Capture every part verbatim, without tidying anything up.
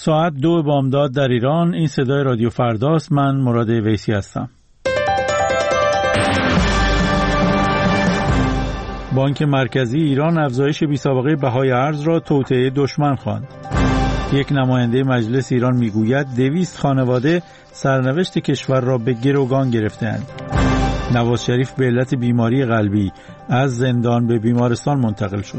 ساعت دو بامداد در ایران. این صدای رادیو فرداست. من مراد ویسی هستم. بانک مرکزی ایران افزایش بی‌سابقه بهای ارز را توطئه دشمن خواند. یک نماینده مجلس ایران میگوید دویست خانواده سرنوشت کشور را به گروگان گرفتند. نواز شریف به علت بیماری قلبی از زندان به بیمارستان منتقل شد.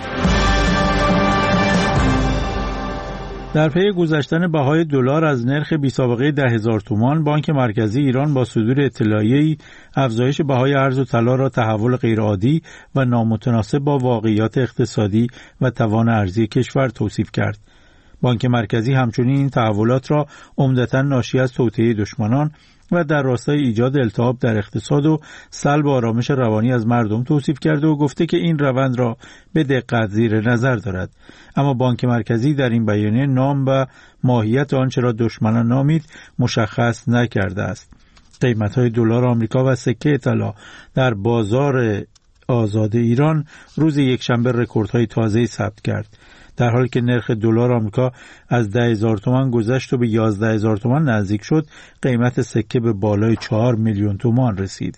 در پی گذشتن بهای دلار از نرخ بی‌سابقه ده هزار تومان، بانک مرکزی ایران با صدور اطلاعیه‌ای افزایش بهای ارز و طلا را تحول غیرعادی و نامتناسب با واقعیات اقتصادی و توان ارزی کشور توصیف کرد. بانک مرکزی همچنین این تحولات را عمدتاً ناشی از توطئه دشمنان و در راستای ایجاد التهاب در اقتصاد و سلب آرامش روانی از مردم توصیف کرده و گفته که این روند را به دقت زیر نظر دارد. اما بانک مرکزی در این بیانیه نام و ماهیت آنچه را دشمنان نامید مشخص نکرده است. قیمت‌های دلار آمریکا و سکه طلا در بازار آزاد ایران روز یکشنبه رکوردهای تازه‌ای ثبت کرد. در حالی که نرخ دلار آمریکا از ده هزار تومان گذشت و به یازده هزار تومان نزدیک شد، قیمت سکه به بالای چهار میلیون تومان رسید.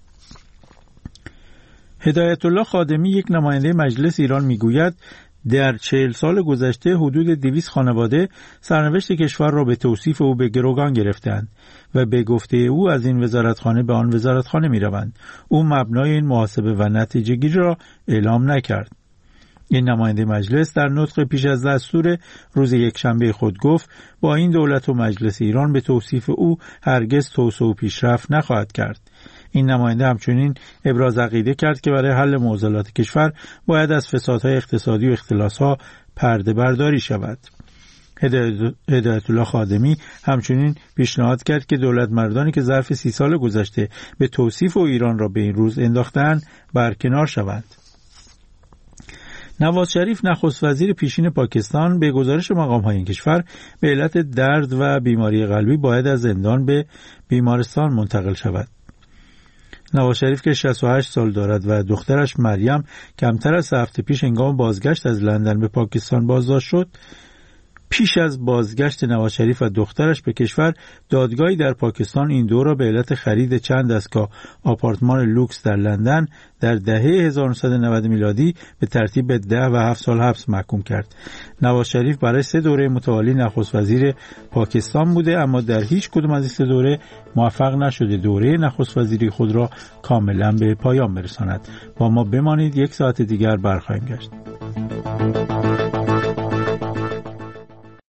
هدایت الله خادمی، یک نماینده مجلس ایران، میگوید در چهل سال گذشته حدود دویست خانواده سرنوشت کشور را به توصیف او به گروگان گرفتند و به گفته او از این وزارتخانه به آن وزارتخانه میروند. او مبنای این محاسبه و نتیجه گیری را اعلام نکرد. این نماینده مجلس در نطق پیش از دستور روز یکشنبه خود گفت با این دولت و مجلس ایران به توصیف او هرگز توسعه و پیشرفت نخواهد کرد. این نماینده همچنین ابراز عقیده کرد که برای حل معضلات کشور باید از فسادهای اقتصادی و اختلاسها پرده برداری شود. هدایت الله خادمی همچنین پیشنهاد کرد که دولت مردانی که ظرف سی سال گذشته به توصیف و ایران را به این روز انداختند برکنار شوند. نواز شریف، نخست وزیر پیشین پاکستان، به گزارش مقام‌های این کشور به علت درد و بیماری قلبی باید از زندان به بیمارستان منتقل شود. نواز شریف که شصت و هشت سال دارد و دخترش مریم کمتر از هفته پیش هنگام بازگشت از لندن به پاکستان بازداشت شد، پیش از بازگشت نواز شریف و دخترش به کشور، دادگاهی در پاکستان این دو را به علت خرید چند دستگاه آپارتمان لوکس در لندن در دهه هزار و نهصد و نود میلادی به ترتیب به ده و هفت سال حبس محکوم کرد. نواز شریف برای سه دوره متوالی نخست وزیر پاکستان بوده، اما در هیچ کدام از این سه دوره موفق نشده دوره نخست وزیری خود را کاملا به پایان برساند. با ما بمانید، یک ساعت دیگر برخواهیم گشت.